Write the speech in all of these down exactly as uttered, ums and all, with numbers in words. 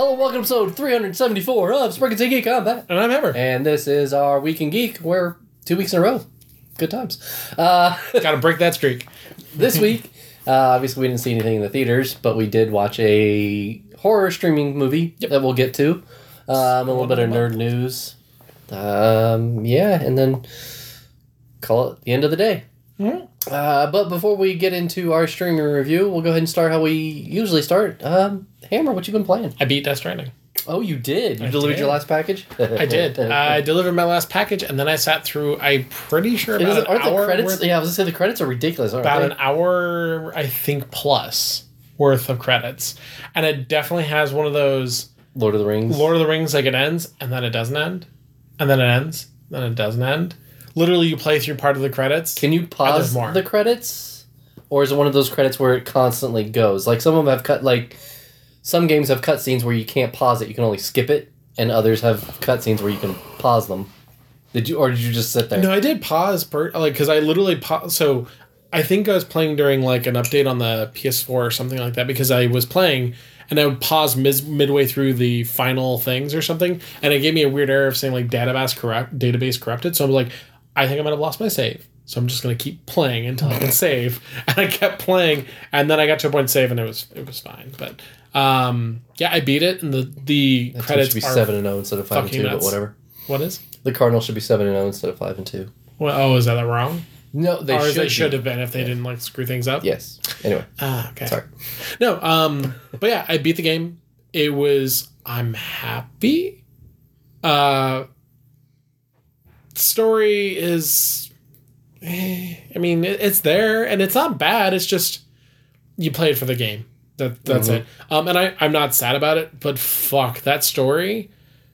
Hello, welcome to episode three seventy-four of Sprinkles and Geek. I'm Matt. And I'm Hammer. And this is our Week in Geek. We're two weeks in a row. Good times. Uh, Gotta break that streak. This week, uh, obviously we didn't see anything in the theaters, but we did watch a horror streaming movie yep. that we'll get to. Um, a little bit of nerd news. Um, yeah, and then call it the end of the day. Mm-hmm. Uh, but before we get into our streaming review, we'll go ahead and start how we usually start. Um, Hammer, what you been playing? I beat Death Stranding. Oh, you did? You I delivered did. your last package? I did. I delivered my last package, and then I sat through, I'm pretty sure about it, an hour. The credits, worth, yeah, I was going to say the credits are ridiculous, aren't about they? an hour, I think, plus worth of credits. And it definitely has one of those... Lord of the Rings. Lord of the Rings, like it ends, and then it doesn't end. And then it ends, then it doesn't end. Literally, you play through part of the credits. Can you pause the credits? Or is it one of those credits where it constantly goes? Like, some of them have cut, like... Some games have cutscenes where you can't pause it, you can only skip it, and others have cutscenes where you can pause them. Did you, or did you just sit there? No, I did pause, per, like, because I literally paused, so I think I was playing during, like, an update on the P S four or something like that, because I was playing, and I would pause mis- midway through the final things or something, and it gave me a weird error of saying, like, database corrupt, database corrupted, so I was like, I think I might have lost my save. So I'm just gonna keep playing until I can save, and I kept playing, and then I got to a point to save, and it was it was fine. But um, yeah, I beat it, and the the that credits should be are seven and zero instead of five and two, nuts. but whatever. What is the Cardinals should be seven and zero instead of five and two? Well, oh, is that wrong? No, they or should. They should be. have been if they yeah. didn't like screw things up. Yes. Anyway. Ah, okay. Sorry. No, um, but yeah, I beat the game. It was I'm happy. Uh, story is. I mean, it's there, and it's not bad. It's just you play it for the game. That that's mm-hmm. it. Um, and I I'm not sad about it, but fuck that story.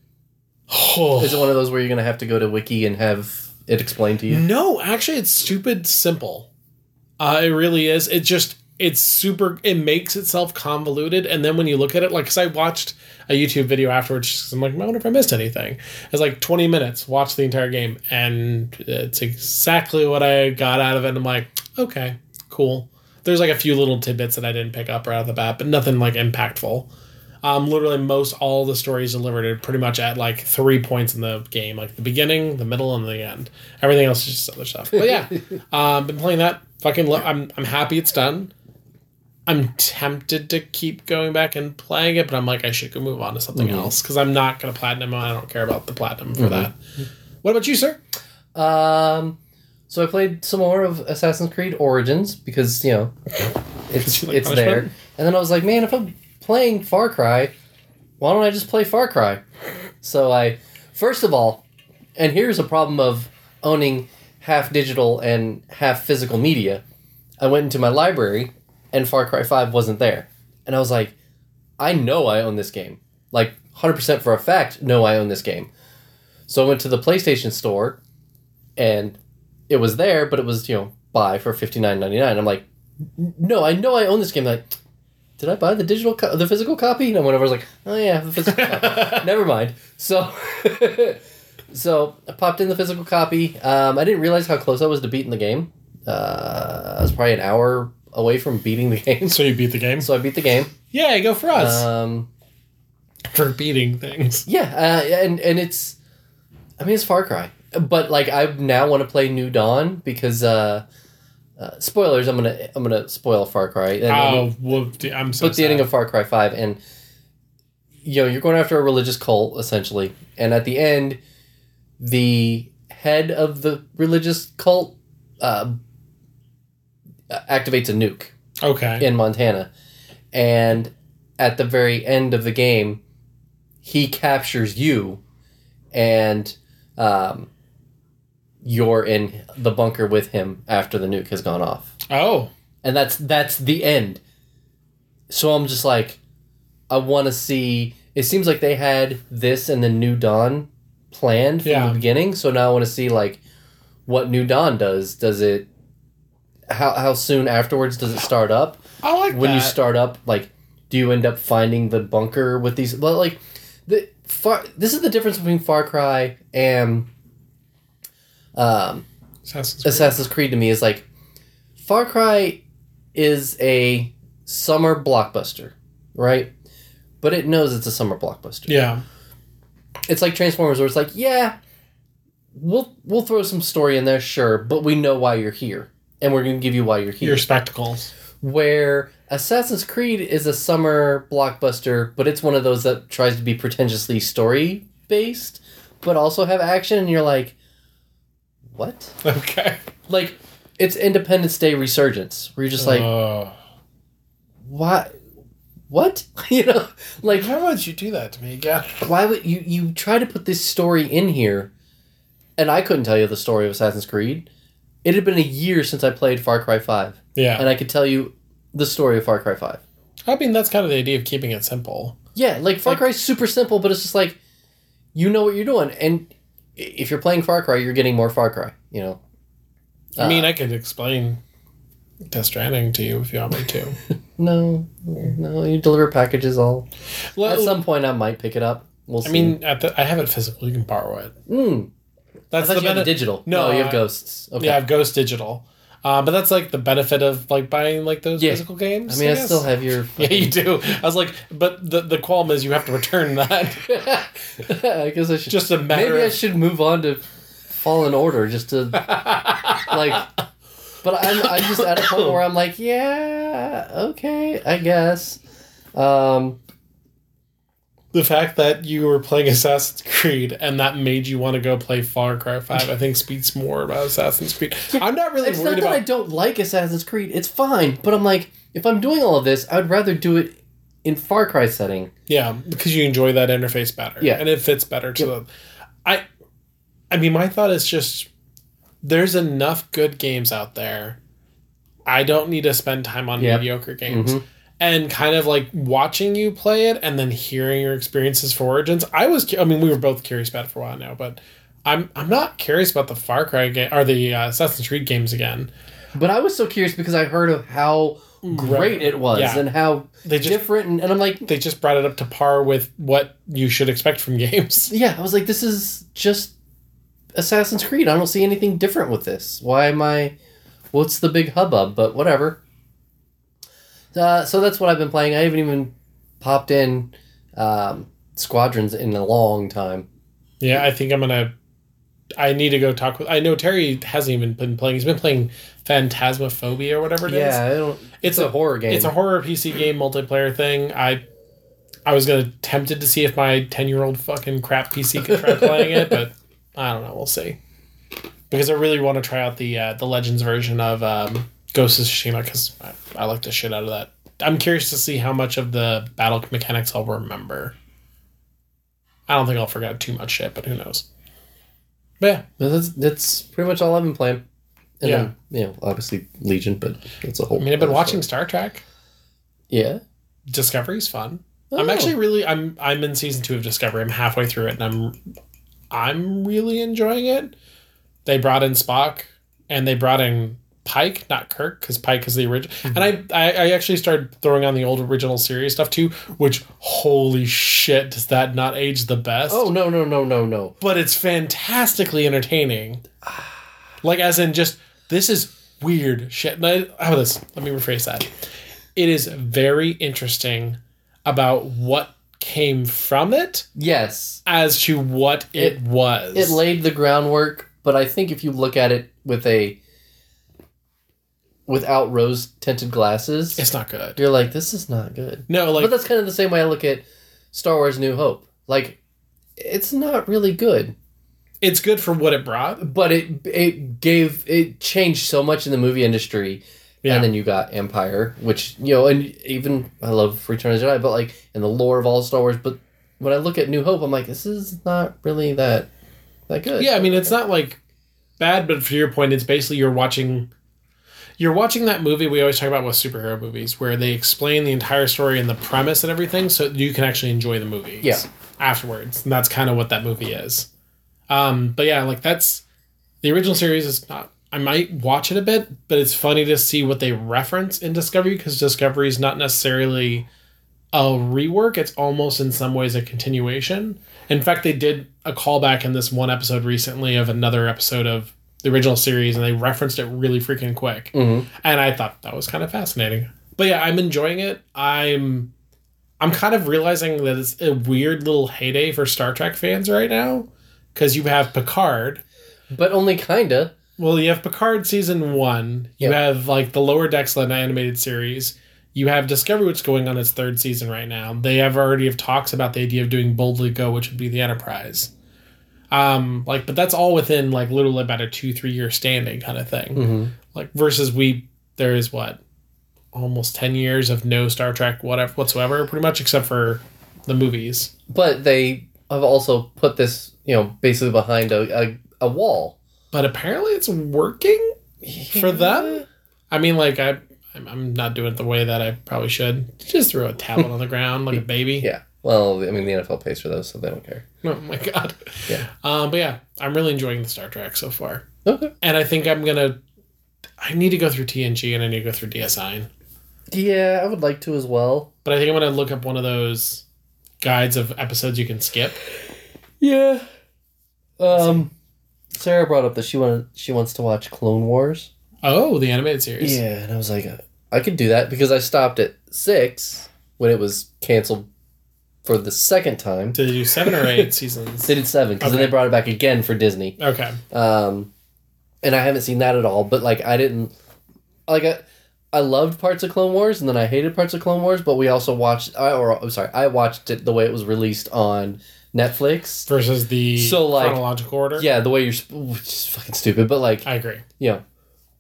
Oh. Is it one of those where you're gonna have to go to Wiki and have it explained to you? No, actually, it's stupid simple. Uh, it really is. It just it's super. It makes itself convoluted, and then when you look at it, like, because I watched a YouTube video afterwards, I'm like, I wonder if I missed anything. It's like twenty minutes, watch the entire game, and it's exactly what I got out of it. And I'm like, okay, cool. There's like a few little tidbits that I didn't pick up right out of the bat, but nothing like impactful. Um, literally, most all the stories delivered are pretty much at like three points in the game, like the beginning, the middle, and the end. Everything else is just other stuff. But yeah, um, been playing that. Fucking, lo- I'm I'm happy it's done. I'm tempted to keep going back and playing it, but I'm like, I should go move on to something mm-hmm. else, because I'm not going to platinum. I don't care about the platinum for mm-hmm. that. What about you, sir? Um, so I played some more of Assassin's Creed Origins, because, you know, it's like it's there. And then I was like, man, if I'm playing Far Cry, why don't I just play Far Cry? So I, first of all, and here's a problem of owning half digital and half physical media, I went into my library, and Far Cry five wasn't there. And I was like, I know I own this game. Like, one hundred percent for a fact, know I own this game. So I went to the PlayStation Store, and it was there, but it was, you know, buy for fifty-nine ninety-nine. I'm like, no, I know I own this game. Like, did I buy the digital, co- the physical copy? And I went over, I was like, oh yeah, the physical copy. Never mind. So, so I popped in the physical copy. Um, I didn't realize how close I was to beating the game. Uh, I was probably an hour away from beating the game. So you beat the game? So I beat the game. Yeah, go for us. Um, for beating things. Yeah, uh, and and it's, I mean, it's Far Cry. But, like, I now want to play New Dawn because, uh, uh, spoilers, I'm gonna I'm gonna spoil Far Cry. And oh, well, I'm so But the ending of Far Cry five, and, you know, you're going after a religious cult, essentially. And at the end, the head of the religious cult, uh, activates a nuke. Okay. In Montana. And at the very end of the game, he captures you, and um, you're in the bunker with him after the nuke has gone off. Oh. And that's that's the end. So I'm just like, I want to see... It seems like they had this and the New Dawn planned from yeah. the beginning, so now I want to see, like, what New Dawn does. Does it... How how soon afterwards does it start up? I like when that. you start up, like, do you end up finding the bunker with these? Well, like, the far. This is the difference between Far Cry and um, Assassin's Creed. Assassin's Creed to me is like, Far Cry is a summer blockbuster, right? but it knows it's a summer blockbuster. Yeah. It's like Transformers, where it's like, yeah, we'll we'll throw some story in there, sure, but we know why you're here, and we're going to give you why you're here. Your spectacles. Where Assassin's Creed is a summer blockbuster, but it's one of those that tries to be pretentiously story-based, but also have action, and you're like, what? Okay. Like, it's Independence Day Resurgence, where you're just like, uh, why? What? You know? Like, why would you do that to me again? Why would you, you try to put this story in here, and I couldn't tell you the story of Assassin's Creed. It had been a year since I played Far Cry five. Yeah. And I could tell you the story of Far Cry five. I mean, that's kind of the idea of keeping it simple. Yeah, like, Far Like, Cry's super simple, but it's just like, you know what you're doing. And if you're playing Far Cry, you're getting more Far Cry, you know? I mean, uh, I could explain Death Stranding to you if you want me to. No, no, you deliver packages all. Well, At some point, I might pick it up. We'll see. I mean, at the, I have it physical. You can borrow it. Mm. That's I thought the you had bene- digital. No, No, you have I- ghosts. Okay. Yeah, I have Ghost Digital. Uh, but that's like the benefit of like buying like those Yeah. physical games. I mean, I, guess. still have your... Yeah, you do. I was like, but the the qualm is you have to return that. I guess I should... Just a matter Maybe I of- should move on to Fallen Order, just to... like... But I'm, I'm just at a point where I'm like, yeah, okay, I guess. Um... The fact that you were playing Assassin's Creed and that made you want to go play Far Cry five, I think speaks more about Assassin's Creed. I'm not really It's worried not that about... I don't like Assassin's Creed. It's fine. But I'm like, if I'm doing all of this, I would rather do it in Far Cry setting. Yeah, because you enjoy that interface better. Yeah. And it fits better to Yep. the... I, I mean, my thought is just, there's enough good games out there. I don't need to spend time on Yep. mediocre games. Mhm. And kind of like watching you play it and then hearing your experiences for Origins. I was, I mean, we were both curious about it for a while now, but I'm I'm not curious about the Far Cry game or the uh, Assassin's Creed games again. But I was so curious because I heard of how great it was Yeah. and how They just- different. And, and I'm like, They just brought it up to par with what you should expect from games. yeah, I was like, this is just Assassin's Creed. I don't see anything different with this. Why am I... What's the big hubbub? But whatever. Uh, so that's what I've been playing. I haven't even popped in um, Squadrons in a long time. Yeah, I think I'm gonna. I need to go talk with. I know Terry hasn't even been playing. He's been playing Phantasmophobia or whatever it is. Yeah, I don't, it's, It's a, a- horror game. It's a horror P C game multiplayer thing. I I was gonna tempted to see if my ten year old fucking crap P C could try playing it, but I don't know. We'll see. Because I really want to try out the uh, the Legends version of um, Ghost of Tsushima because I, I like the shit out of that. I'm curious to see how much of the battle mechanics I'll remember. I don't think I'll forget too much shit, but who knows? But yeah, But that's, that's pretty much all I've been playing. And Yeah. then, you know, obviously Legion, but it's a whole... I mean, I've been other watching story. Star Trek. Yeah? Discovery's fun. I'm Oh. actually really I'm I'm in season two of Discovery. I'm halfway through it, and I'm I'm really enjoying it. They brought in Spock, and they brought in Pike, not Kirk, because Pike is the original. Mm-hmm. And I, I I actually started throwing on the old original series stuff too, which holy shit does that not age the best? Oh, no, no, no, no, no. But it's fantastically entertaining. Like as in just this is weird shit. And I, how about this? Let me rephrase that. It is very interesting about what came from it Yes. as to what it, It- was. It laid the groundwork, but I think if you look at it with a... without rose-tinted glasses, It's not good. you're like, this is not good. No, like but that's kind of the same way I look at Star Wars New Hope. Like, it's not really good. it's good for what it brought. But it it gave... it changed so much in the movie industry. Yeah. And then you got Empire, which, you know, and even, I love Return of the Jedi, but like, in the lore of all Star Wars, but when I look at New Hope, I'm like, this is not really that, that good. Yeah, I mean it's not like bad, but for your point, it's basically you're watching you're watching that movie we always talk about with superhero movies, where they explain the entire story and the premise and everything, so you can actually enjoy the movies Yeah. afterwards. And that's kind of what that movie is. Um, but yeah, like that's the original series is not. I might watch it a bit, but it's funny to see what they reference in Discovery because Discovery is not necessarily a rework. It's almost in some ways a continuation. In fact, they did a callback in this one episode recently of another episode of the original series, and they referenced it really freaking quick. Mhm. And I thought that was kind of fascinating. But yeah, I'm enjoying it. I'm I'm kind of realizing that it's a weird little heyday for Star Trek fans right now. Because you have Picard. But only kinda. Well, you have Picard season one. You Yeah. have, like, the Lower Decks animated series. You have Discovery, which is going on its third season right now. They have already have talks about the idea of doing Boldly Go, which would be the Enterprise. Um, like, but that's all within, like, literally about a two, three year standing kind of thing. Mm-hmm. Like, versus we, there is what? Almost ten years of no Star Trek whatever whatsoever, pretty much, except for the movies. But they have also put this, you know, basically behind a, a, a wall. But apparently it's working for them. I mean, like, I, I'm, I'm not doing it the way that I probably should. Just throw a tablet on the ground like a baby. Yeah. Well, I mean, the N F L pays for those, so they don't care. Oh, my God. Yeah. Um, but yeah, I'm really enjoying the Star Trek so far. Okay. And I think I'm going to... I need to go through T N G and I need to go through D S I. Yeah, I would like to as well. But I think I'm going to look up one of those guides of episodes you can skip. Yeah. Um, Sarah brought up that she wanted she wants to watch Clone Wars. Oh, the animated series. Yeah, and I was like, I could do that because I stopped at six when it was canceled for the second time. Did they do seven or eight seasons? They did seven because Okay. then they brought it back again for Disney. Okay. Um, and I haven't seen that at all. But like, I didn't like I. I loved parts of Clone Wars, and then I hated parts of Clone Wars. But we also watched, I, or I'm sorry, I watched it the way it was released on Netflix Versus the So, like, chronological order? Yeah, the way you're, sp- which is fucking stupid. But like, I agree. you know,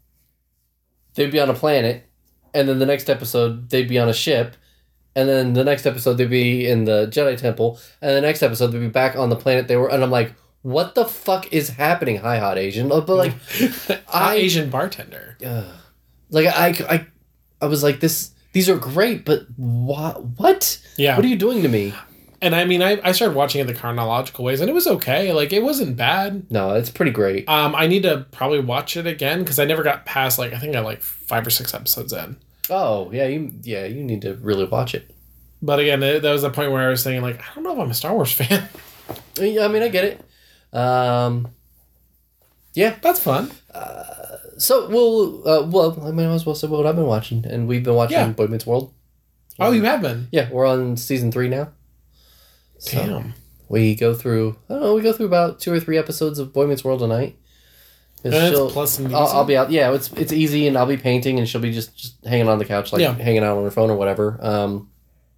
they'd be on a planet, and then the next episode they'd be on a ship, and then the next episode they'd be in the Jedi Temple, and the next episode they'd be back on the planet they were. And I'm like, what the fuck is happening? Hi, hot Asian. But like, I, I Asian bartender. uh, like I, I, I was like, this. These are great, but what? What? Yeah. What are you doing to me? And I mean, I, I started watching it the chronological ways, and it was okay. Like, it wasn't bad. No, it's pretty great. Um, I need to probably watch it again, because I never got past, like, I think I like five or six episodes in. Oh yeah, you yeah you need to really watch it. But again, it, that was the point where I was thinking, like, I don't know if I'm a Star Wars fan. Yeah, I mean, I get it. Um, yeah. That's fun. So we'll uh, well, I might as well say what I've been watching, and we've been watching Yeah. Boy Meets World. Oh, you have been? Yeah, we're on season three now. So Damn. we go through. I don't know. We go through about two or three episodes of Boy Meets World a night. 'Cause And it's she'll- plus and I'll, easy? I'll be out. Yeah, it's it's easy, and I'll be painting, and she'll be just, just hanging on the couch, like Yeah. hanging out on her phone or whatever. Um,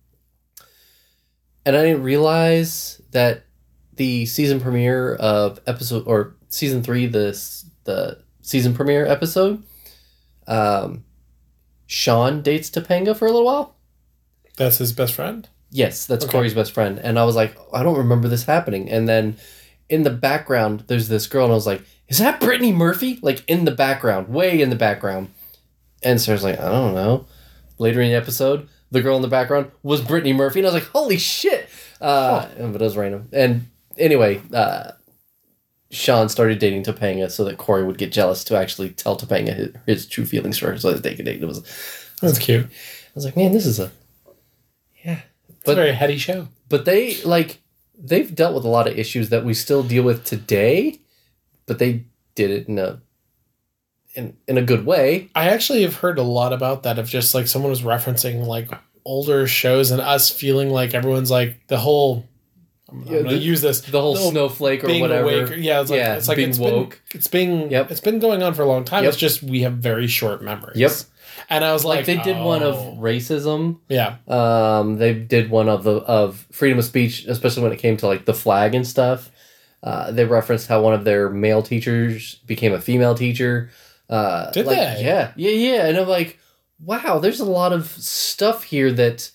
and I didn't realize that the season premiere of episode or season three, the the season premiere episode, um, Sean dates Topanga for a little while. That's his best friend? Yes, that's Okay. Corey's best friend. And I was like, I don't remember this happening. And then in the background, there's this girl, and I was like, is that Brittany Murphy? Like, in the background, way in the background. And Sarah's like, I don't know. Later in the episode, the girl in the background was Brittany Murphy. And I was like, holy shit. Uh, But it was random. And anyway, uh, Sean started dating Topanga so that Corey would get jealous to actually tell Topanga his, his true feelings for her so that they could date. It was, That's cute. I was like, man, this is a... Yeah. It's But- a very heady show. But they, like, they've dealt with a lot of issues that we still deal with today, but they did it in a in, in a good way. I actually have heard a lot about that, of just like someone was referencing like older shows and us feeling like everyone's like the whole. I'm, Yeah, I'm gonna the- use this The whole the snowflake or being whatever. awake. Yeah, it's like Yeah, it's like being it's woke. Been, it's been Yep. it's been going on for a long time. Yep. It's just we have very short memories. Yep. And I was Like, like, they did one of oh. racism. yeah, Um, they did one of the of freedom of speech, especially when it came to like the flag and stuff. Uh, they referenced how one of their male teachers became a female teacher. Uh, Did like, they? Yeah, yeah, yeah. And I'm like, wow, there's a lot of stuff here that,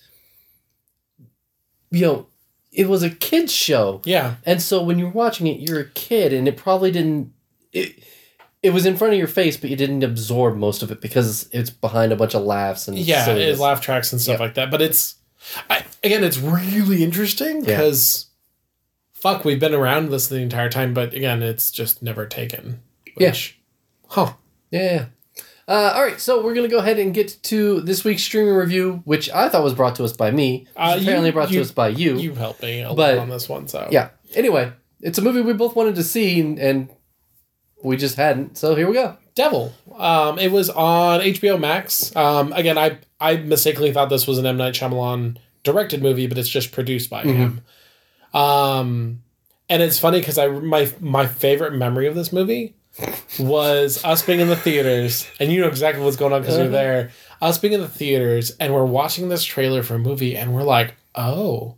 you know, it was a kid's show. yeah. And so when you're watching it, you're a kid, and it probably didn't. It, it was in front of your face, but you didn't absorb most of it because it's behind a bunch of laughs and Yeah, silliness. it's laugh tracks and stuff Yep. like that. But it's, I, again, it's really interesting Yeah. because, fuck, we've been around this the entire time, but again, it's just never taken. Which, huh. Yeah. Uh, all right, so we're gonna go ahead and get to this week's streaming review, which I thought was brought to us by me. Uh, apparently you- brought you- to us by you. You helped me a But- lot on this one, so. Yeah. Anyway, it's a movie we both wanted to see, and, and we just hadn't. So here we go. Devil. Um, it was on H B O Max. Um, again, I I mistakenly thought this was an M. Night Shyamalan directed movie, but it's just produced by mm-hmm. him. Um, and it's funny because I my my favorite memory of this movie was us being in the theaters, and you know exactly what's going on because you're there. Us being in the theaters, and we're watching this trailer for a movie, and we're like, oh,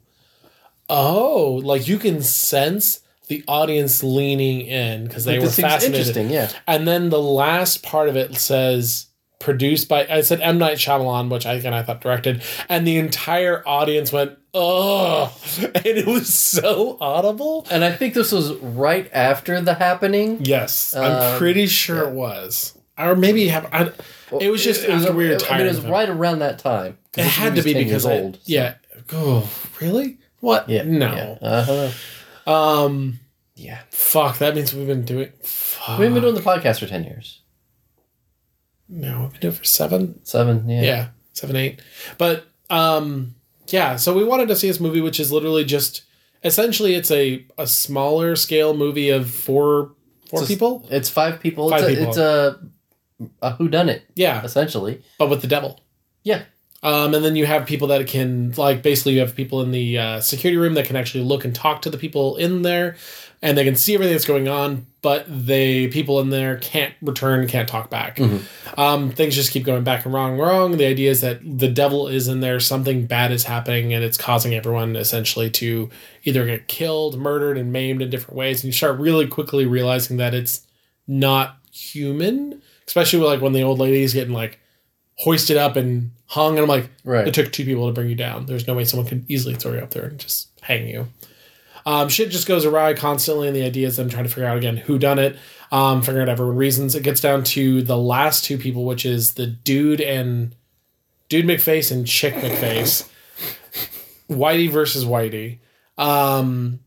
oh, like you can sense the audience leaning in because they like, were fascinated. Interesting, yeah. And then the last part of it says produced by, I said M. Night Shyamalan, which I again I thought directed, and the entire audience went, ugh, and it was so audible. And I think this was right after The Happening. Yes, I'm um, pretty sure yeah. it was, or maybe have. I, well, it was just it, it was after a, we were tired. I mean, it was right around that time. It had to be because I, old. So. Yeah. Oh, really? What? Yeah. No. Yeah. Uh-huh. Um, yeah. Fuck, that means we've been doing... Fuck. We've been doing the podcast for ten years. No, we've been doing it for seven? Seven, yeah. Yeah, seven, eight. But, um, yeah, so we wanted to see this movie, which is literally just... Essentially, it's a, a smaller scale movie of four four it's people? A, it's five people. Five it's, people. A, it's a, a whodunit. Yeah. Essentially. But with the devil. Yeah. Um, and then you have people that can, like, basically you have people in the uh, security room that can actually look and talk to the people in there, and they can see everything that's going on, but they people in there can't return, can't talk back. Mm-hmm. Um, things just keep going back and wrong, wrong. The idea is that the devil is in there, something bad is happening, and it's causing everyone essentially to either get killed, murdered, and maimed in different ways, and you start really quickly realizing that it's not human, especially like when the old lady's getting, like, hoisted up and hung, and I'm like, right. It took two people to bring you down. There's no way someone could easily throw you up there and just hang you. Um, shit just goes awry constantly, and the idea is them trying to figure out, again, who done it, um, figuring out everyone reasons. It gets down to the last two people, which is the dude and... Dude McFace and Chick McFace. Whitey versus Whitey. Um,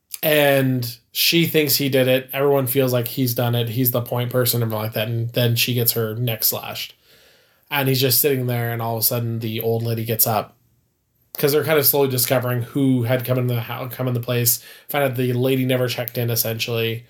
and she thinks he did it. Everyone feels like he's done it. He's the point person and like that, and then she gets her neck slashed. And he's just sitting there, and all of a sudden, the old lady gets up because they're kind of slowly discovering who had come in the house, come in the place. Find out the lady never checked in. Essentially,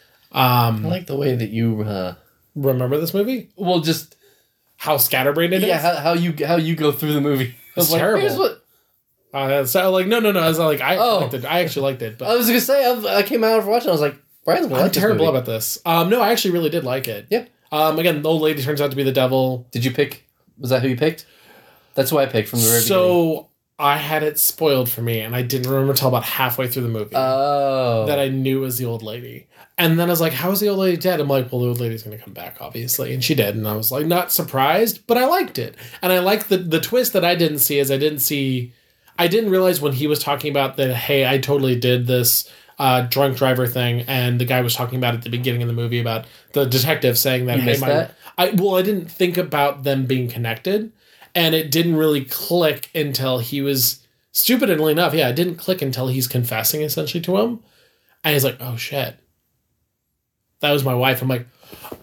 um, I like the way that you uh, remember this movie. Well, just how scatterbrained it yeah, is. Yeah, how, how you how you go through the movie. It's terrible. Like, what... uh, so like no, no, no. I was like, I oh. liked it. I actually liked it. But I was gonna say I, I came out after watching. I was like, Brian's gonna I'm like this terrible movie. about this. Um, no, I actually really did like it. Yeah. Um, again, the old lady turns out to be the devil. Did you pick? Was that who you picked? That's who I picked from the very so, beginning. So, I had it spoiled for me, and I didn't remember until about halfway through the movie oh. that I knew it was the old lady. And then I was like, how is the old lady dead? I'm like, well, the old lady's going to come back, obviously. And she did. And I was like, not surprised, but I liked it. And I liked the, the twist that I didn't see is I didn't see... I didn't realize when he was talking about that, hey, I totally did this uh, drunk driver thing, and the guy was talking about at the beginning of the movie about the detective saying that, you hey, missed my... that? I, well, I didn't think about them being connected, and it didn't really click until he was, stupidly enough, yeah, it didn't click until he's confessing essentially to him, and he's like, oh shit, that was my wife. I'm like,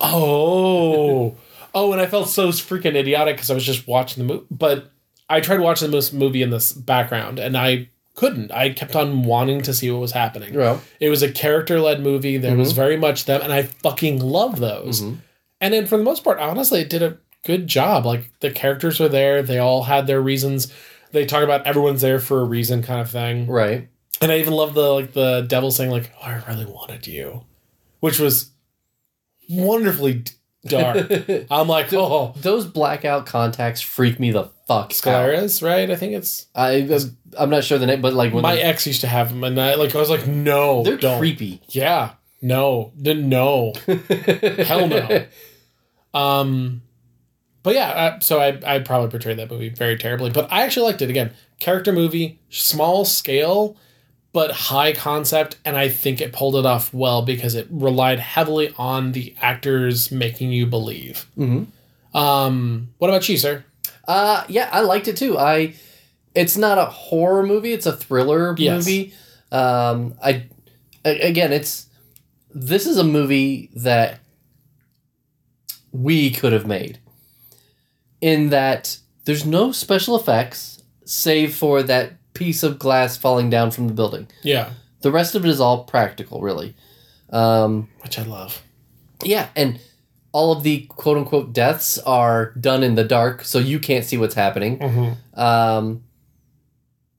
oh, oh, and I felt so freaking idiotic because I was just watching the movie, but I tried watching this movie in this background, and I couldn't. I kept on wanting to see what was happening. Yeah. It was a character-led movie. There mm-hmm. was very much them, and I fucking love those. Mm-hmm. And then for the most part, honestly, it did a good job. Like, the characters were there. They all had their reasons. They talk about everyone's there for a reason kind of thing. Right. And I even love the like the devil saying, like, oh, I really wanted you. Which was wonderfully dark. I'm like, oh. Those blackout contacts freak me the fuck Sclera's, right? I think it's... I, I'm not sure the name, but like... when my ex used to have them, and I, like, I was like, no, they're don't. creepy. Yeah. No. No. Hell no. Um, but yeah, uh, so I I probably portrayed that movie very terribly, but I actually liked it. Again, character movie, small scale, but high concept, and I think it pulled it off well because it relied heavily on the actors making you believe. Mm-hmm. Um, what about you, sir? Uh, yeah, I liked it too. I, it's not a horror movie; it's a thriller yes. movie. Um, I, again, it's this is a movie that we could have made, in that there's no special effects save for that piece of glass falling down from the building. Yeah. The rest of it is all practical, really. Um, Which I love. Yeah, and all of the quote-unquote deaths are done in the dark, so you can't see what's happening. Mm-hmm. Um,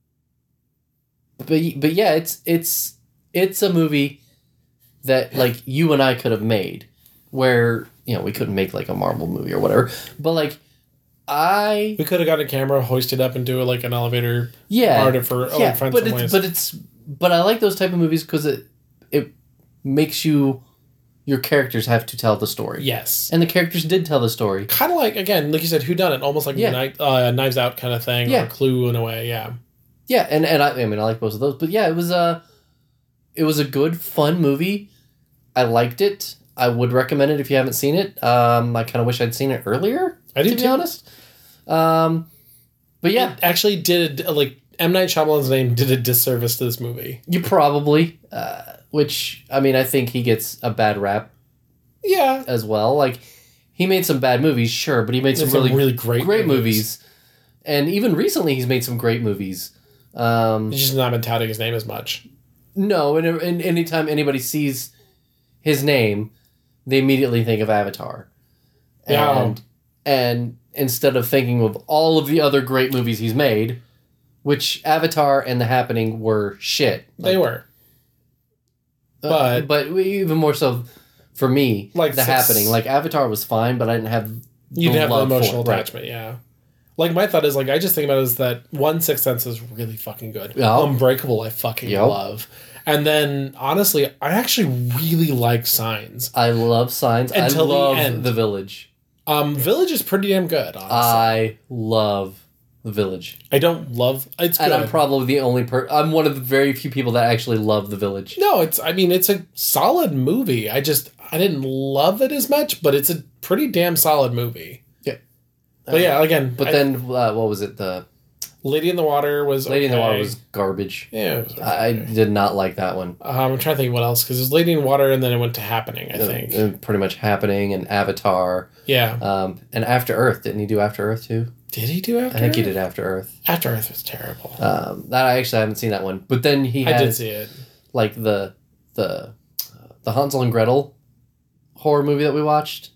but but yeah, it's it's it's a movie that like you and I could have made, where you know we couldn't make like a Marvel movie or whatever, but like I we could have got a camera hoisted up into like an elevator. Yeah, art for oh, yeah, find but some it's ways. but it's but I like those type of movies because it it makes you your characters have to tell the story. Yes, and the characters did tell the story. Kind of like again, like you said, Who Done It, almost like Yeah. Knives, uh, Knives Out kind of thing, Yeah. or Clue in a way. Yeah, Yeah, and, and I, I mean I like both of those, but yeah, it was a it was a good fun movie. I liked it. I would recommend it if you haven't seen it. Um, I kind of wish I'd seen it earlier. I do to be too. honest. Um, but yeah, it actually did a, like M. Night Shyamalan's name did a disservice to this movie. you probably, uh, which I mean I think he gets a bad rap Yeah, as well. Like he made some bad movies, sure, but he made some, really really great great movies. movies. And even recently, he's made some great movies. Um, He's just not been touting his name as much. no, and, and anytime anybody sees his name, they immediately think of Avatar. Yeah. And, and instead of thinking of all of the other great movies he's made, which Avatar and The Happening were shit. They Like, were. uh, but- but even more so for me, Like The six- Happening. Like Avatar was fine, but I didn't have You didn't have the love for emotional it. Right. attachment, yeah. Like, my thought is, like, I just think about it is that one, Sixth Sense is really fucking good. Yeah. Unbreakable, I fucking Yep. love. And then, honestly, I actually really like Signs. I love Signs. Until the I love end. The Village. Um, Village is pretty damn good, honestly. I love The Village. I don't love... It's good. And I'm probably the only per... I'm one of the very few people that actually love The Village. no, it's... I mean, it's a solid movie. I just... I didn't love it as much, but it's a pretty damn solid movie. Yeah. But yeah, again... But I- then, uh, what was it? The Lady in the Water was Lady in the okay. Water was garbage. Yeah, it was I okay. did not like that one. Um, I'm trying to think what else, because there's Lady in the Water, and then it went to Happening, I think. Uh, pretty much Happening and Avatar. Yeah. Um, and After Earth. Didn't he do After Earth too? Did he do After I think Earth? he did After Earth. After Earth was terrible. Um, that I actually haven't seen that one. But then he I had did see it. like the the the Hansel and Gretel horror movie that we watched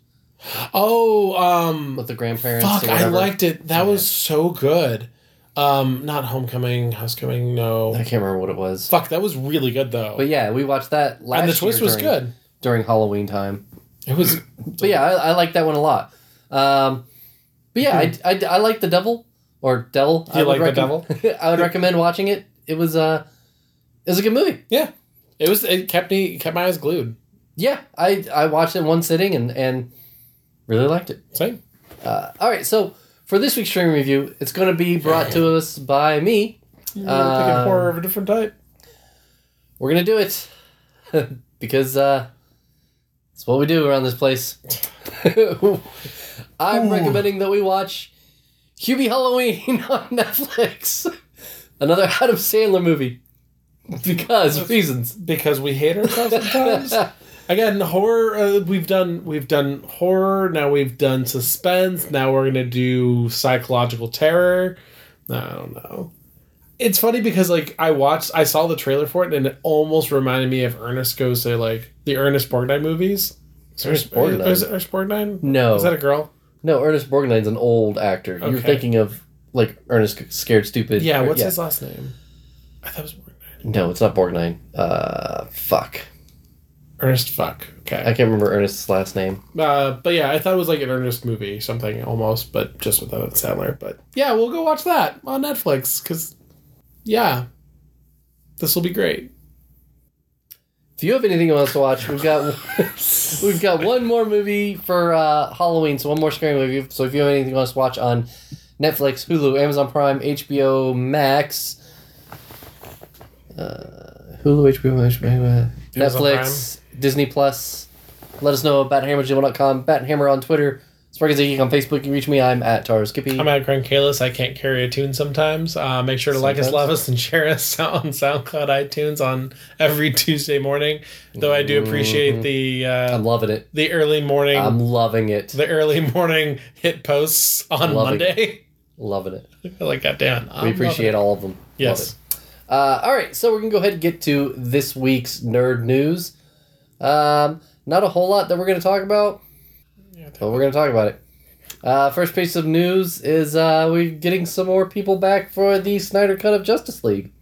Oh, um... with the grandparents. Fuck, or I whatever. liked it. That was so good. Um, not Homecoming, Housecoming, no. I can't remember what it was. Fuck, that was really good, though. But yeah, we watched that last and the twist year was during, good. during Halloween time. It was... But yeah, I, I like that one a lot. Um, but yeah, I, I, I like The Devil or Devil. Do you I would like The recommend- I would recommend watching it. It was uh, it was a good movie. Yeah. It was... It kept me... kept my eyes glued. Yeah, I I watched it in one sitting and and really liked it. Same. Uh, all right, so for this week's stream review, it's going to be brought to us by me. You're Uh, picking horror of a different type. We're going to do it because uh, it's what we do around this place. I'm Ooh. recommending that we watch Hubie Halloween on Netflix. Another Adam Sandler movie. Because reasons. Because we hate ourselves sometimes. Again, horror. Uh, we've done we've done horror. Now we've done suspense. Now we're gonna do psychological terror. I don't know. It's funny because like I watched, I saw the trailer for it, and it almost reminded me of Ernest Goes to like the Ernest Borgnine movies. Ernest Borgnine? Is it Ernest Borgnine? No. Is that a girl? No, Ernest Borgnine's an old actor. You're Okay. thinking of like Ernest Scared Stupid. Yeah. or- What's his last name? I thought it was Borgnine. No, it's not Borgnine. Uh, fuck. Ernest. Fuck. Okay. I can't remember Ernest's last name. Uh, but yeah, I thought it was like an Ernest movie, something almost, but just without Sandler. But yeah, we'll go watch that on Netflix because, yeah, this will be great. If you have anything else to watch, we've got we've got one more movie for uh, Halloween, so one more scary movie. So if you have anything else to watch on Netflix, Hulu, Amazon Prime, H B O Max, uh, Hulu, H B O, H B O, uh, Amazon Netflix, Disney Plus, let us know at bat hammer gmail dot com, Bat Hammer on Twitter, Sparkles Geek on Facebook. You can reach me. I'm at Taro Skippy. I'm at Grant Kalis. I can't carry a tune sometimes. Uh, make sure to like us, Sometimes. love us, and share us on SoundCloud, iTunes on every Tuesday morning. Though I do appreciate the uh, I'm loving it. the early morning I'm loving it. the early morning hit posts on Loving Monday. Loving it. Like goddamn, We appreciate all of them. Love Yes. it. Uh, all right, so we're going to go ahead and get to this week's nerd news. Um, not a whole lot that we're going to talk about, but we're going to talk about it. Uh, first piece of news is uh, we're getting some more people back for the Snyder Cut of Justice League.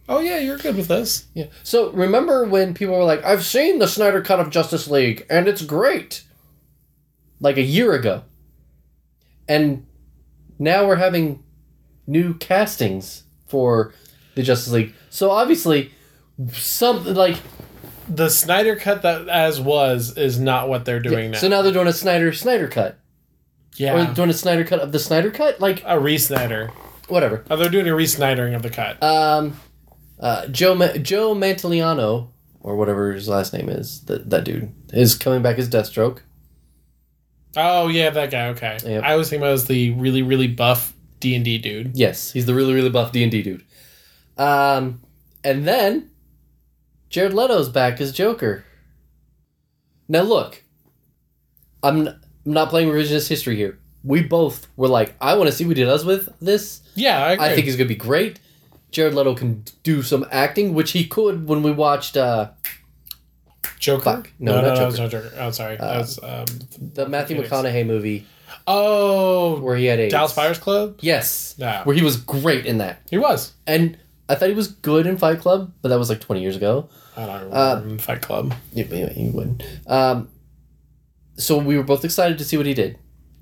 oh yeah, you're good with this. Yeah. So remember when people were like, I've seen the Snyder Cut of Justice League, and it's great. Like a year ago. And now we're having new castings for the Justice League. So obviously, something like... The Snyder Cut that as was is not what they're doing yeah, now. So now they're doing a Snyder Snyder Cut. Yeah. Or doing a Snyder Cut of the Snyder Cut? Like... A re-Snyder. Whatever. Oh, they're doing a re-Snydering of the cut. Um, uh, Joe Ma- Joe Mantoliano, or whatever his last name is, that, that dude, is coming back as Deathstroke. Oh, yeah, that guy, okay. Yep. I was thinking about as the really, really buff D and D dude. Yes, he's the really, really buff D and D dude. Um, and then, Jared Leto's back as Joker. Now look, I'm, n- I'm not playing revisionist history here. We both were like, I want to see what he does with this. Yeah, I agree. I think he's going to be great. Jared Leto can do some acting, which he could when we watched... Uh, Joker? Fuck. No, no, not no, Joker. that was not Joker. Oh, sorry. Uh, that was um, the Matthew Phoenix. McConaughey movie Oh, where he had AIDS. Dallas Buyers Club? Yes. Yeah. Where he was great in that. He was. And I thought he was good in Fight Club, but that was like twenty years ago. I don't remember Uh, him in Fight Club. Yeah, but anyway, he wouldn't. Um, so we were both excited to see what he did.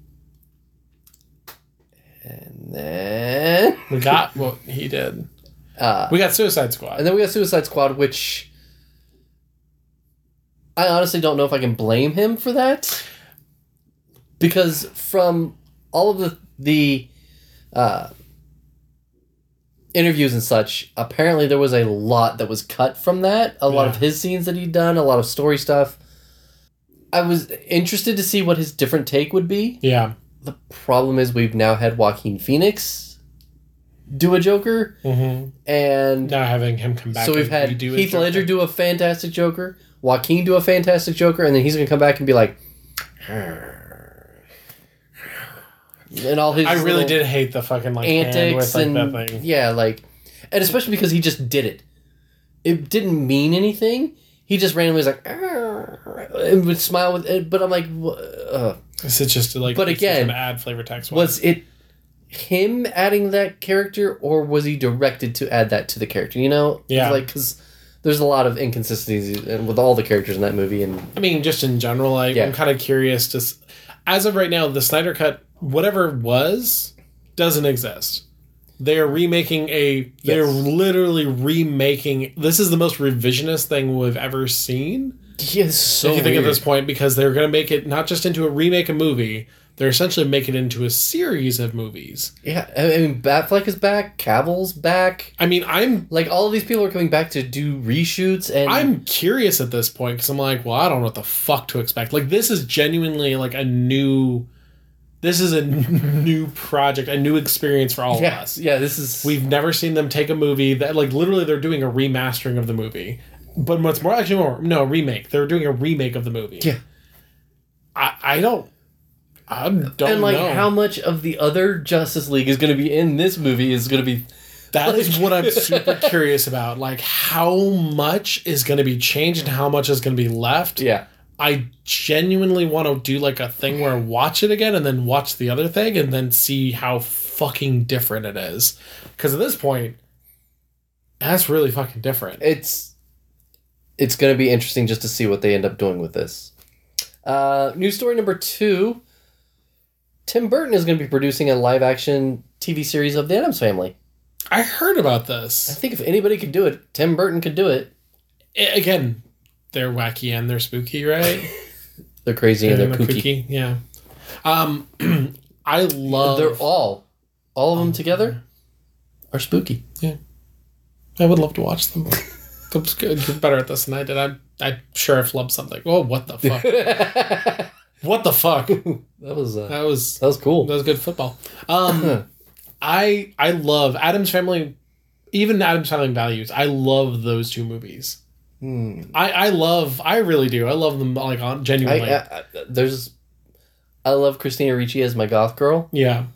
And then... We got what he did. Uh, We got Suicide Squad. and then we got Suicide Squad, which... I honestly don't know if I can blame him for that. Because from all of the the uh, interviews and such, apparently there was a lot that was cut from that. A lot Yeah. of his scenes that he'd done, a lot of story stuff. I was interested to see what his different take would be. Yeah. The problem is we've now had Joaquin Phoenix do a Joker. Mm-hmm. And Now having him come back. so we've and had redo his Heath Ledger Joker. do a fantastic Joker, Joaquin do a fantastic Joker, and then he's going to come back and be like... And all his I really little did hate the fucking like hand antics with like and that thing. yeah, like, and especially because he just did it. It didn't mean anything. He just randomly was like, "Arr," and would smile with it. But I'm like, wha- uh. This is just like, But it's again, just an ad flavor text. one. was it him adding that character, or was he directed to add that to the character? You know, Yeah. like because there's a lot of inconsistencies and with all the characters in that movie, and I mean, just in general, like Yeah. I'm kind of curious. To, s- as of right now, the Snyder Cut, whatever was, doesn't exist. They are remaking a. They're Yes. literally remaking. This is the most revisionist thing we've ever seen. yeah, it's so if you think weird. at this point, because they're going to make it not just into a remake a movie, they're essentially making it into a series of movies. Yeah, I mean, Batfleck is back, Cavill's back. I mean, I'm Like all of these people are coming back to do reshoots, and I'm curious at this point because I'm like, well, I don't know what the fuck to expect. Like, this is genuinely like a new. This is a new project, a new experience for all yeah, of us. yeah. This is We've never seen them take a movie that, like, literally they're doing a remastering of the movie. But what's more, actually more, no, a remake. They're doing a remake of the movie. yeah. I, I don't, I don't and like know. how much of the other Justice League is going to be in this movie is going to be That like- is what I'm super curious about. Like, how much is going to be changed and how much is going to be left. yeah. I genuinely want to do like a thing where I watch it again and then watch the other thing and then see how fucking different it is. Because at this point, that's really fucking different. It's it's going to be interesting just to see what they end up doing with this. Uh, news story number two: Tim Burton is going to be producing a live action T V series of the Addams Family. I heard about I this. think if anybody could do it, Tim Burton could do it. I- again, they're wacky and they're spooky, right? They're crazy and they're And kooky. Yeah. Um, I love. They're all, all of them together, are spooky. Yeah. I would love to watch them. It's good. You're better at this than I did. I'm, I'm sure I flubbed something. Oh, what the fuck? What the fuck? That was uh, That was that was cool. that was good football. Um, I I love Addams Family, even Addams Family Values. I love those two movies. Hmm. I I love. I really do. I love them like on I, genuinely. I, I there's, I love Christina Ricci as my goth girl. yeah,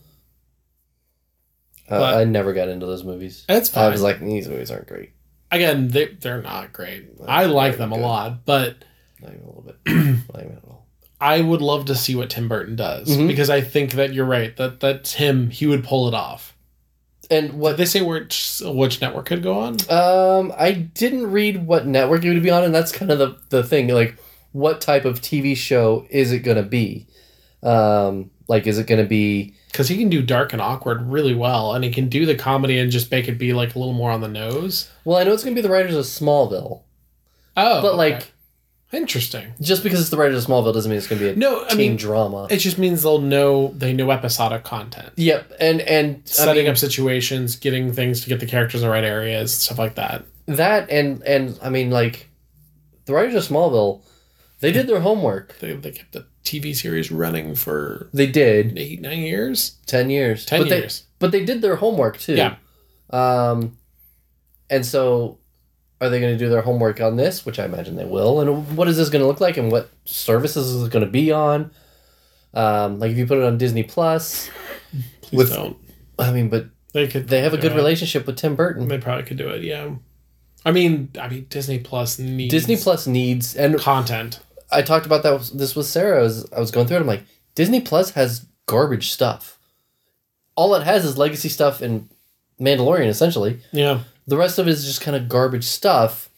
Uh, But- I never got into those movies. that's I fine. was like, these movies aren't great. Again, they they're not great. I like them a good. lot, but Not even a little bit. Not even at all. I would love to see what Tim Burton does Mhm. because I think that you're right. That that's him. He would pull it off. And what Did they say which which network could go on? Um, I didn't read what network it would be on, and that's kind of the, the thing. Like, what type of T V show is it going to be? Um, like, is it going to be... Because he can do dark and awkward really well, and he can do the comedy and just make it be, like, a little more on the nose. Well, I know it's going to be the writers of Smallville. Oh, But, okay. like... Interesting. Just because it's the writers of Smallville doesn't mean it's going to be a No, I teen mean, drama. It just means they'll know, they know episodic content. Yep, and... and Setting I mean, up situations, getting things to get the characters in the right areas, stuff like that. that, and, and, I mean, like, the writers of Smallville, they did their homework. They, they kept the T V series running for They did. eight, nine years? Ten years. Ten but years. They, but they did their homework, too. Yeah. Um, and so... Are they going to do their homework on this? Which I imagine they will. And what is this going to look like? And what services is it going to be on? Um, like if you put it on Disney Plus, Please with, don't. I mean, but They could. they have a do good it. relationship with Tim Burton. They probably could do it. Yeah. I mean, I mean, Disney Plus needs Disney Plus needs, and content. I talked about that. This with Sarah. I was, I was going through it. I'm like, Disney Plus has garbage stuff. All it has is legacy stuff and Mandalorian, essentially. Yeah. The rest of it is just kind of garbage stuff.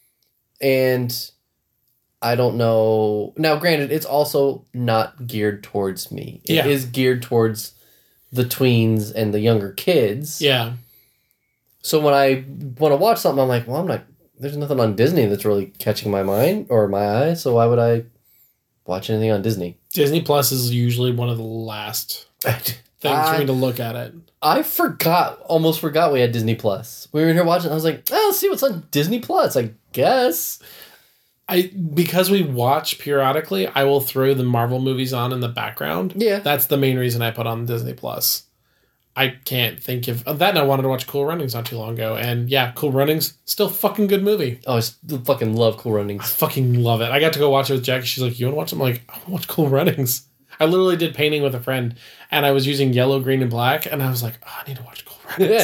And I don't know. Now, granted, it's also not geared towards me. It Yeah. is geared towards the tweens and the younger kids. Yeah. So when I want to watch something, I'm like, well, I'm not... There's nothing on Disney that's really catching my mind or my eye, so why would I watch anything on Disney? Disney Plus is usually one of the last things I- for me to look at it. I forgot, almost forgot we had Disney Plus. We were in here watching, I was like, oh, let's see what's on Disney Plus, I guess. I because we watch periodically, I will throw the Marvel movies on in the background. Yeah. That's the main reason I put on Disney Plus. I can't think of, of that, and I wanted to watch Cool Runnings not too long ago, and yeah, Cool Runnings, still fucking good movie. Oh, I still fucking love Cool I Runnings. fucking love it. I got to go watch it with Jackie. She's like, you want to watch it? I'm like, I want to watch Cool Runnings. I literally did painting with a friend, and I was using yellow, green, and black, and I was like, oh, I need to watch Cool Runnings.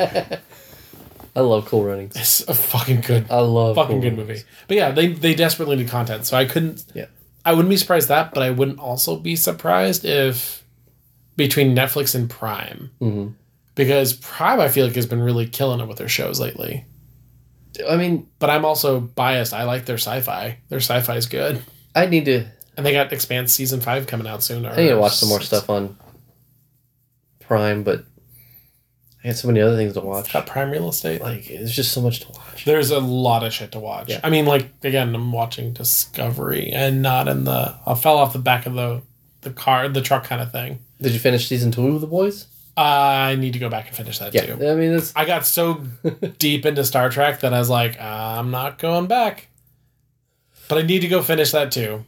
I love Cool Runnings. It's a fucking good, I love fucking Cool good Runnings. movie. But yeah, they, they desperately need content, so I couldn't, Yeah. I wouldn't be surprised that, but I wouldn't also be surprised if between Netflix and Prime, Mm-hmm. because Prime, I feel like, has been really killing it with their shows lately. I mean, But I'm also biased. I like their sci-fi. Their sci-fi is good. I need to... And they got Expanse Season five coming out soon. I need to watch some more stuff on Prime, but I had so many other things to watch. Got Prime Real Estate. Like, there's just so much to watch. There's a lot of shit to watch. Yeah. I mean, like, again, I'm watching Discovery and not in the... I fell off the back of the, the car, the truck kind of thing. Did you finish season two of The Boys? I need to go back and finish that, Yeah. too. I mean, it's... I got so deep into Star Trek that I was like, I'm not going back. But I need to go finish that, too.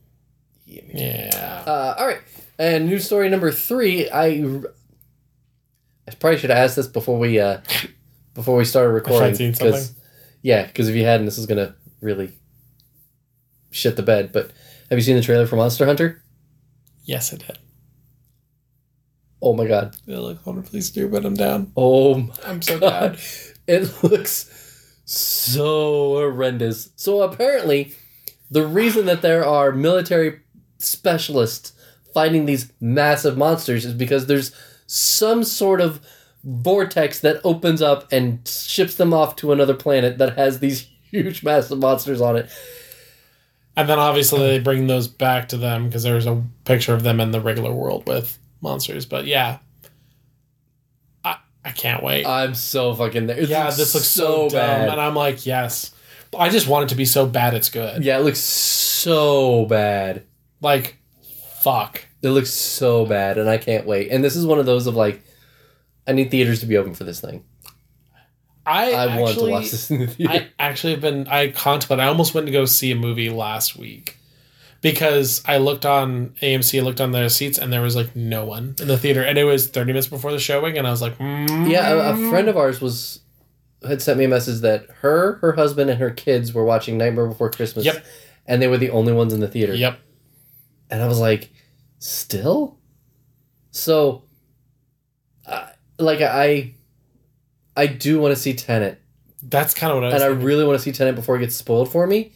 Yeah. Uh, all right. And news story number three. I I probably should have asked this before we uh, before we started recording. seen something? Cause, yeah, because if you hadn't, this is gonna really shit the bed. But have you seen the trailer for Monster Hunter? Yes, I did. Oh my god. They look wonderfully stupid. I'm down. Oh my I'm so god. bad. It looks so horrendous. So apparently, the reason that there are military specialists fighting these massive monsters is because there's some sort of vortex that opens up and ships them off to another planet that has these huge massive monsters on it. And then obviously they bring those back to them because there's a picture of them in the regular world with monsters. But yeah, I I can't wait. I'm so fucking there. It yeah, looks this looks so, dumb, bad. and I'm like, yes. I just want it to be so bad it's good. Yeah, it looks so bad. Like, fuck. It looks so bad, and I can't wait. And this is one of those of like, I need theaters to be open for this thing. I I actually, want to watch this in the theater. I actually have been. I contemplated. I almost went to go see a movie last week because I looked on A M C. I looked on their seats, and there was like no one in the theater, and it was thirty minutes before the showing, and I was like, mm. Yeah, a, a friend of ours was had sent me a message that her, her husband, and her kids were watching Nightmare Before Christmas. Yep. And they were the only ones in the theater. Yep. And I was like, still? So, uh, like, I I do want to see Tenet. That's kind of what I was And I thinking. really want to see Tenet before it gets spoiled for me.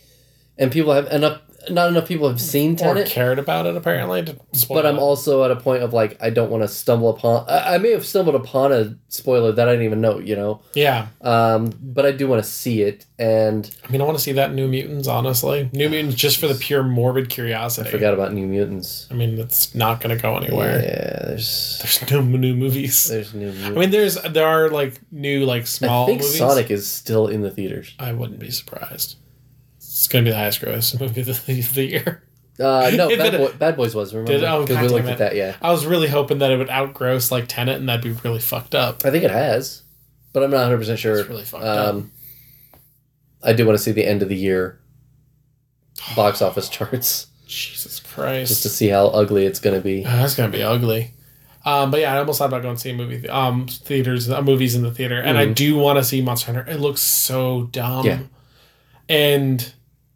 and people have enough. Not enough people have seen Tenet. Or cared about it, apparently. To but I'm it. also at a point of, like, I don't want to stumble upon... I, I may have stumbled upon a spoiler that I didn't even know, you know? Yeah. Um, but I do want to see it, and... I mean, I want to see that New Mutants, honestly. New Mutants just for the pure morbid curiosity. I forgot about New Mutants. I mean, it's not going to go anywhere. Yeah, there's... There's no new movies. There's new movies. I mean, there's there are, like, new, like, small I think movies. Sonic is still in the theaters. I wouldn't be surprised. It's going to be the highest gross movie of the, of the year. Uh, no, If Bad, it- Boy, Bad Boys was, remember? Did- oh, Because God we looked damn at that, yeah. I was really hoping that it would outgross, like, Tenet, and that'd be really fucked up. I think it has, but I'm not one hundred percent sure. It's really fucked up. um, I do want to see the end of the year box office charts Jesus Christ. just to see how ugly it's going to be. Oh, that's gonna be ugly. Um, but yeah, I almost thought about going to see movie um theaters, uh, movies in the theater, and I Mhm. do want to see Monster Hunter. It looks so dumb, Yeah. and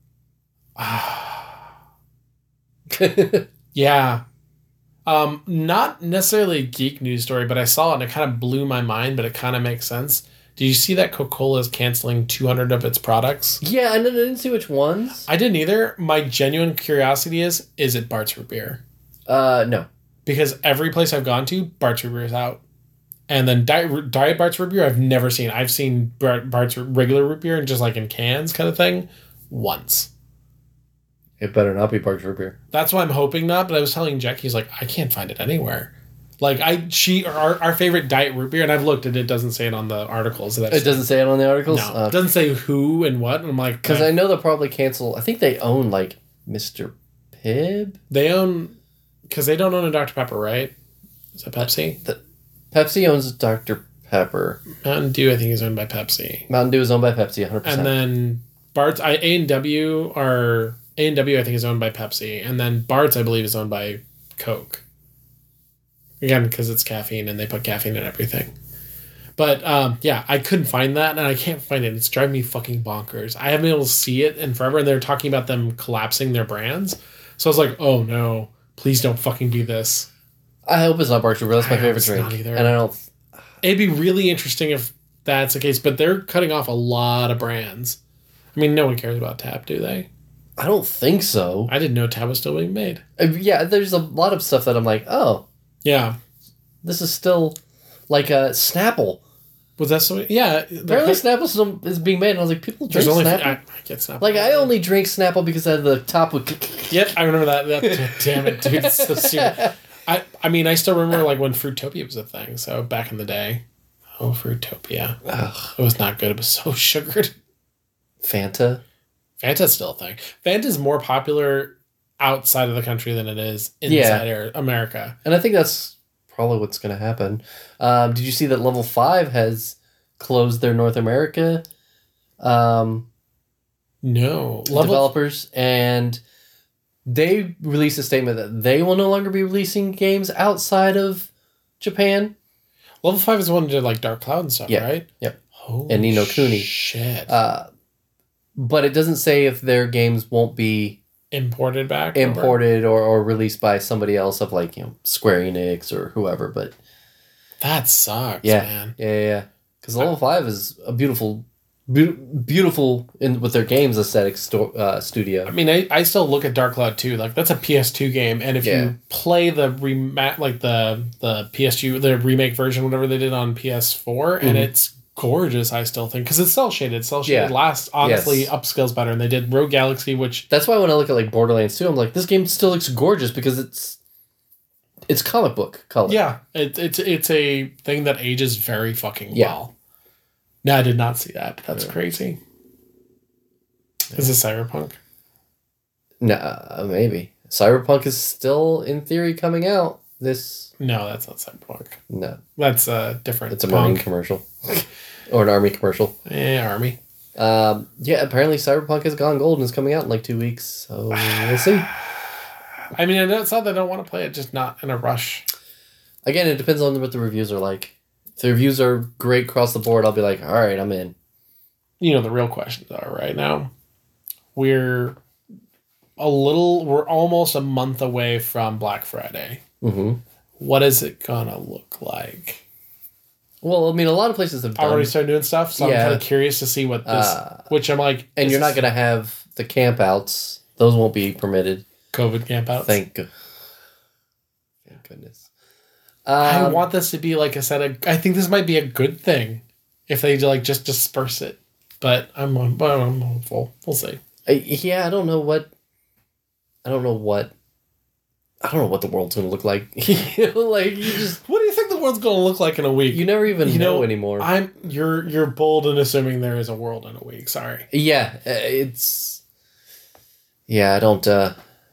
yeah, um, not necessarily a geek news story, but I saw it and it kind of blew my mind. But it kind of makes sense. Did you see that Coca-Cola is canceling two hundred of its products? Yeah, and then I didn't see which ones. I didn't either. My genuine curiosity is: is it Bart's Root Beer? Uh, no. Because every place I've gone to, Bart's Root Beer is out. And then Diet, Diet Bart's Root Beer, I've never seen. I've seen Bart, Bart's regular root beer and just like in cans kind of thing once. It better not be Bart's Root Beer. That's why I'm hoping not. But I was telling Jack, he's like, I can't find it anywhere. Like I, she, our, our favorite Diet Root Beer, and I've looked at it. It doesn't say it on the articles. That I've It seen. doesn't say it on the articles? No, it doesn't say who and what. And I'm like, Because I- I know they'll probably cancel... I think they own, like, Mister Pibb? they own, because they don't own a Doctor Pepper, right? Is that Pepsi? The, Pepsi owns Doctor Pepper. Mountain Dew, I think, is owned by Pepsi. Mountain Dew is owned by Pepsi, one hundred percent. And then Bart's, I A and W are A and W. I think is owned by Pepsi, and then Bart's, I believe, is owned by Coke. Again, because it's caffeine, and they put caffeine in everything. But um, yeah, I couldn't find that, and I can't find it. It's driving me fucking bonkers. I haven't been able to see it in forever, and they're talking about them collapsing their brands. So I was like, oh no, please don't fucking do this. I hope it's not Bart's Root Beer. That's my I hope favorite it's drink. not either. And I don't... It'd be really interesting if that's the case, but they're cutting off a lot of brands. I mean, no one cares about Tap, do they? I don't think so. I didn't know Tap was still being made. Uh, Yeah, there's a lot of stuff that I'm like, oh, Yeah. this is still like a Snapple. Was that so? Yeah. Apparently, Snapple still is being made, and I was like, people drink There's only Snapple. I, I get Snapple. Like, I only drink Snapple because I the top would. Yep, I remember that. that damn it, dude. It's so stupid. I, I mean, I still remember like when Fruitopia was a thing. So back in the day. Oh, Fruitopia. Ugh. It was not good. It was so sugared. Fanta. Fanta's still a thing. Fanta's more popular outside of the country than it is inside Yeah. America. And I think that's probably what's going to happen. Um, did you see that Level five has closed their North America um, No. Level, developers? And they released a statement that they will no longer be releasing games outside of Japan. Level five is the one who did like Dark Cloud and stuff, Yeah. right? Yep. Holy And Ni no Kuni. Shit. Uh, but it doesn't say if their games won't be imported back? over? imported or, or released by somebody else of like, you know, Square Enix or whoever. But That sucks, yeah, man. yeah, yeah. Because Level Five is a beautiful, be- beautiful in with their games aesthetic sto- uh, studio. I mean, I, I still look at Dark Cloud two. Like that's a P S two game, and if Yeah. you play the rema- like the the P S two the remake version, whatever they did on P S four, and Mhm. it's gorgeous. I still think because it's cell shaded. Cell shaded Yeah. last honestly Yes. upscales better, and they did Rogue Galaxy, which That's why when I look at like Borderlands two, I'm like, this game still looks gorgeous because it's it's comic book color. yeah, it, it's it's a thing that ages very fucking Yeah. well. No, I did not see that. But that's Yeah. crazy. Is it Cyberpunk? Nah, maybe Cyberpunk is still in theory coming out. This No, that's not Cyberpunk. no, That's a different. it's a marine punk. commercial or an army commercial. Eh, army. Um, yeah, apparently Cyberpunk has gone gold and is coming out in like two weeks. So we'll see. I mean, it's not that I don't want to play it, just not in a rush. Again, it depends on what the reviews are like. If the reviews are great across the board, I'll be like, all right, I'm in. You know, the real questions are right now. We're a little, we're almost a month away from Black Friday. Mm-hmm. What is it gonna look like? Well, I mean, a lot of places have done, Already started doing stuff, so Yeah. I'm kind of curious to see what this, Uh, which I'm like, and this you're not is- going to have the campouts. Those won't be permitted. COVID campouts. Thank go- Thank goodness. I Um, want this to be, like I said, a, I think this might be a good thing if they like just disperse it. But I'm, I'm, I'm hopeful. We'll see. I, yeah, I don't know what. I don't know what. I don't know what the world's gonna look like. You know, like you just. What do you think the world's going to look like in a week? You never even You know, know, anymore. I'm you're you're bold in assuming there is a world in a week. Sorry. Yeah, uh, it's. Yeah, I don't. uh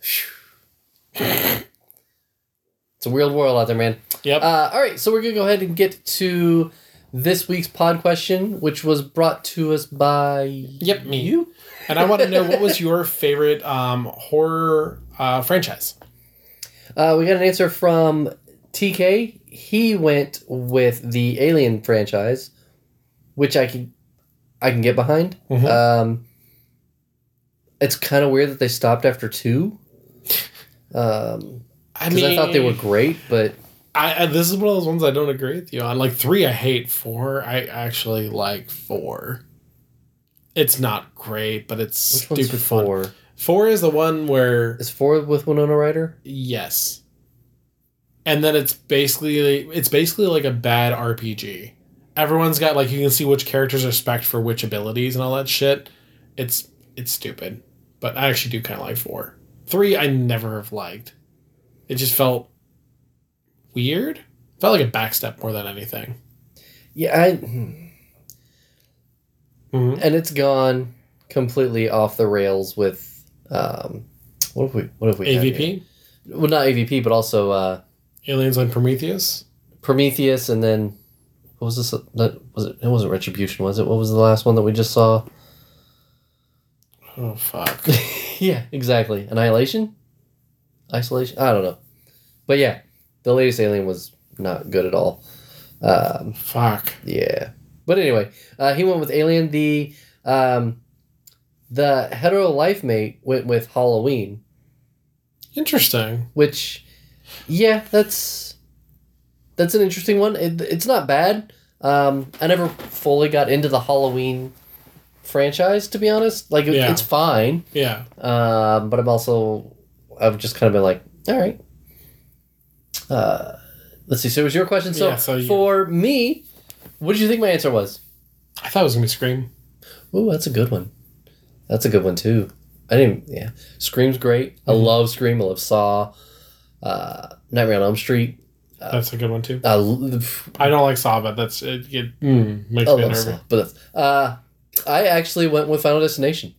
It's a weird world out there, man. Yep. Uh, all right, so we're gonna go ahead and get to this week's pod question, which was brought to us by Yep, me. you. And I want to know, what was your favorite um, horror uh, franchise? Uh, we got an answer from T K. He went with the Alien franchise, which I can I can get behind. Mhm. Um, it's kind of weird that they stopped after two. Um, I because mean, I thought they were great, but I, I this is one of those ones I don't agree with you on. Like three, I hate. Four, I actually like four. It's not great, but it's which stupid one's fun. four? Four is the one where Is four with Winona Ryder? yes, and then it's basically it's basically like a bad R P G. Everyone's got like you can see which characters are spec'd for which abilities and all that shit. It's it's stupid, but I actually do kind of like four. Three, I never have liked. It just felt weird. Felt like a backstep more than anything. Yeah, I. hmm. Mm-hmm. And it's gone completely off the rails with um, what have we what have we A had V here? P, Well, not A V P, but also uh, Aliens on Prometheus. Prometheus, and then what was this? That was it. It wasn't Retribution, was it? What was the last one that we just saw? Oh fuck! Yeah, exactly. Annihilation, Isolation. I don't know, but yeah, the latest Alien was not good at all. Um, Fuck. yeah, but anyway, uh, he went with Alien. The um, the hetero life mate went with Halloween. Interesting. Which, yeah, that's that's an interesting one. It, it's not bad. Um, I never fully got into the Halloween franchise, to be honest. Like, it, Yeah. it's fine. Yeah. Um, but I'm also, I've just kind of been like, all right. Uh, let's see. So it was your question. So, Yeah, so you- for me, what did you think my answer was? I thought it was gonna be Scream. Ooh, that's a good one. That's a good one, too. I didn't, yeah. Scream's great. I Mhm. love Scream. I love Saw. Uh, Nightmare on Elm Street. That's a good one too. I, l- I don't like Saw, but that's it. It Mm. makes I me love nervous. Saw, but that's, uh, I actually went with Final Destination.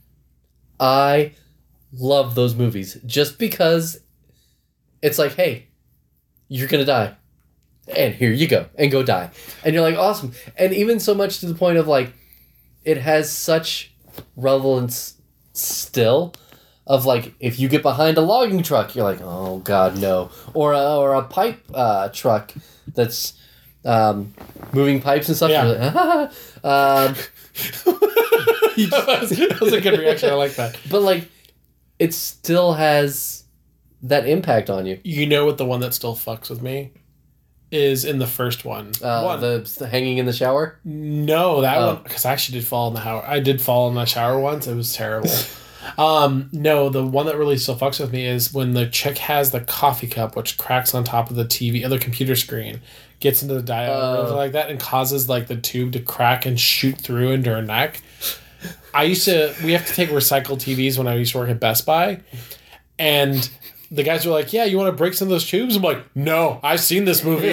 I love those movies just because it's like, hey, you're gonna die, and here you go, and go die, and you're like, awesome, and even so much to the point of like, it has such relevance still. Of like, if you get behind a logging truck, you're like, oh god, no, or a, or a pipe uh, truck that's um, moving pipes and stuff. Yeah. You're like, ah. um, that, was, that was a good reaction. I like that. but like, it still has that impact on you. You know what the one that still fucks with me is in the first one. Uh, one. the, the hanging in the shower. No, that Oh. one because I actually did fall in the shower. I did fall in the shower once. It was terrible. um, no, the one that really still fucks with me is when the chick has the coffee cup, which cracks on top of the T V, other computer screen, gets into the dial or Oh. something like that, and causes like the tube to crack and shoot through into her neck. I used to. We have to take recycled T Vs when I used to work at Best Buy, and the guys were like, "Yeah, you want to break some of those tubes?" I'm like, "No, I've seen this movie."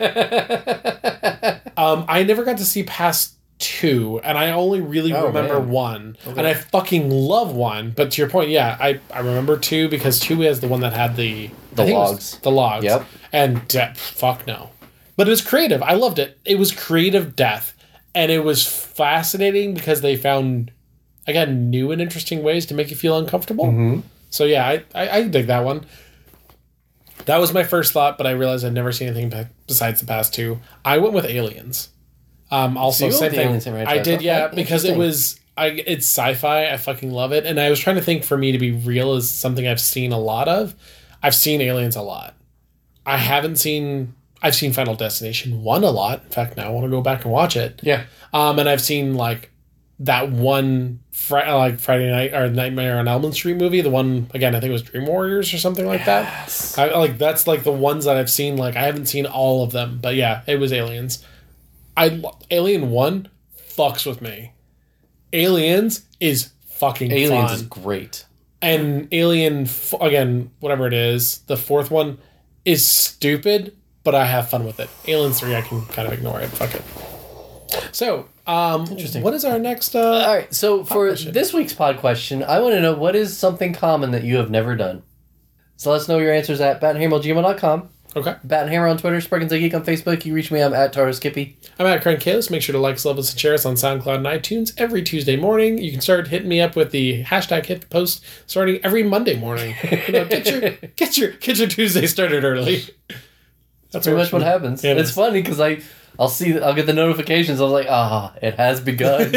um, I never got to see past two, and I only really Oh, remember man. one, Okay. and I fucking love one. But to your point, yeah, I, I remember two because two is the one that had the The I think it was logs. the logs. Yep. And uh, fuck no, but it was creative. I loved it. It was creative death, and it was fascinating because they found again new and interesting ways to make you feel uncomfortable. Mm-hmm. So yeah, I, I, I dig that one. That was my first thought, but I realized I'd never seen anything be- besides the past two. I went with Aliens. Um, also, you went same with the thing. Aliens franchise. I did, Okay, yeah, because it interesting. was I. It's sci-fi. I fucking love it, and I was trying to think for me to be real is something I've seen a lot of. I've seen Aliens a lot. I haven't seen. I've seen Final Destination one a lot. In fact, now I want to go back and watch it. Yeah. Um, and I've seen like that one Fri- like Friday Night or Nightmare on Elm Street movie. The one again, I think it was Dream Warriors or something like Yes. that. I like that's like the ones that I've seen. Like I haven't seen all of them, but yeah, it was Aliens. I lo- Alien One fucks with me. Aliens is fucking Aliens fun. is great. And Alien f- again, whatever it is, the fourth one is stupid, but I have fun with it. Aliens Three, I can kind of ignore it. Fuck it. So, um, Interesting. what is our next? Uh, All right, so for question. this week's pod question, I want to know what is something common that you have never done. So let us know your answers at bat and hammer at gmail dot com. Okay. Bat and Hammer on Twitter, Sparkins Geek on Facebook. You reach me, I'm at Taro Skippy. I'm at Crank Chaos. Make sure to like, love us, and share us on SoundCloud and iTunes every Tuesday morning. You can start hitting me up with the hashtag hit the post starting every Monday morning. You know, get your get your get your Tuesday started early. That's Pretty much what happens. Yeah, it it's is. funny because I, I'll see, I'll get the notifications. I was like, ah, it has begun.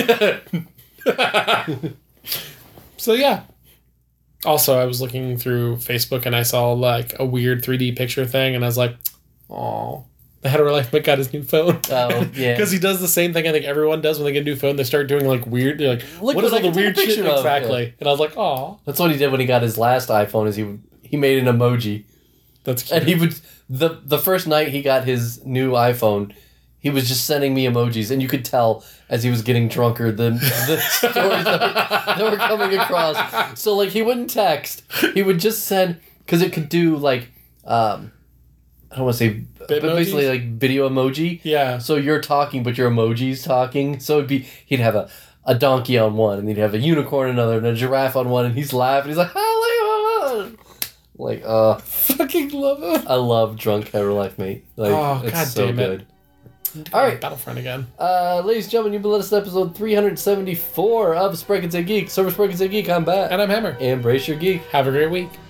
So yeah. Also, I was looking through Facebook and I saw like a weird three D picture thing, and I was like, "Oh, the Hetero Life Mate got his new phone." Oh, yeah. Because he does the same thing I think everyone does when they get a new phone. They start doing like weird, they're like, Look what is what all I the can take a weird shit picture of, exactly? yeah. And I was like, "Oh, That's what he did when he got his last iPhone. Is he he made an emoji, that's cute." and he would the the first night he got his new iPhone, he was just sending me emojis, and you could tell as he was getting drunker the the stories that were, that were coming across. So like he wouldn't text, he would just send because it could do like um I don't want to say, but basically Bitmojis? like video emoji. Yeah. So you're talking, but your emoji's talking. So it'd be he'd have a, a donkey on one, and he'd have a unicorn on another, and a giraffe on one, and he's laughing. He's like, "Ah, look at my phone." Like, uh, Fucking love it. I love drunk hetero life, mate. Like, Oh, it's God so damn it. good. All right, Battlefront again. uh, ladies and gentlemen, you've been listening to episode three seventy-four of Spreckins and Geek. Server Spreckins and Geek, I'm Bat. And I'm Hammer. Embrace your geek. Have a great week.